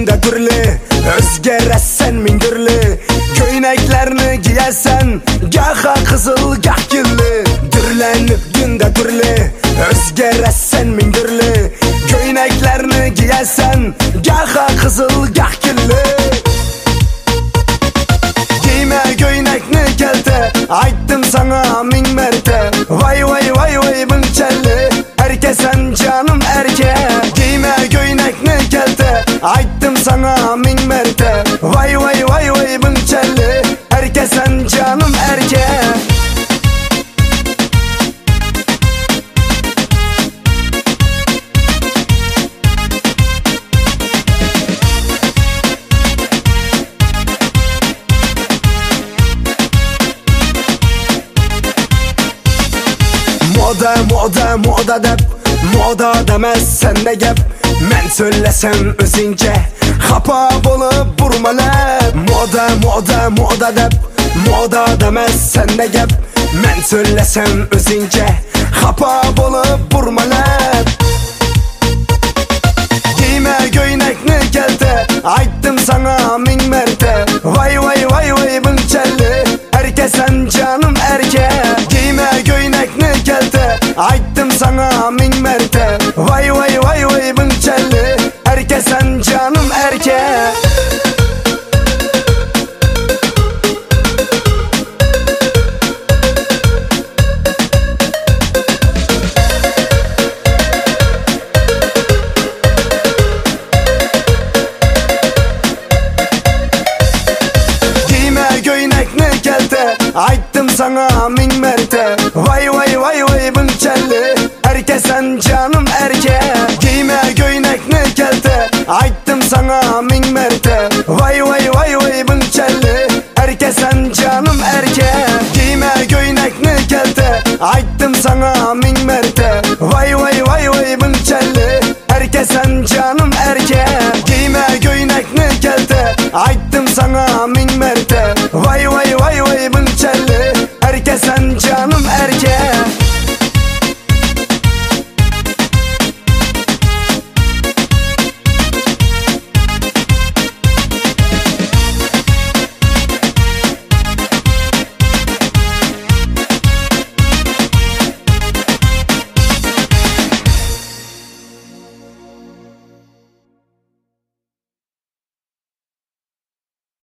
günde türlü, özgeresen min türlü. Köyneklerini giyersen, gaha kızıl gah güllü. Dürlenip günde türlü, özgeresen min türlü. Köyneklerini giyersen, gaha kızıl gah güllü. Giyme köynekni kelte, ayttım sana min merte. Vay vay vay vay bunçelli, erkesen canım erke. Giyme köynekni kelte, ayttım sana min merte. Vay vay vay vay bunçelli, erkesen canım erke. Moda moda moda dep, moda demez sen ne gep. Men söylesem özünce, hapa bolup vurmalap. Moda moda moda dep, moda demez sen ne gep. Men söylesem özünce, hapa bolup vurmalap. Giyme köynekni kelte, ayttım sana min merte. Vay vay vay vay bunçelli, erkesen canım erke. Giyme köynekni kelte, ayttım sana min merte. Vay vay vay vay bunçelli, erkesen canım erke. Köynekni kelte, ayttım sana min merte. Vay vay vay vay bunçelli, erkesen canım erke. Giyme köynekni kelte, ayttım sana min merte. Vay vay vay vay bunçelli, erkesen canım erke. Giyme köynekni kelte, ayttım sana min merte. Vay vay vay vay bunçelli, erkesen canım erke. Giyme köynekni kelte, ayttım sana min merte. Vay vay vay vay bunçelli,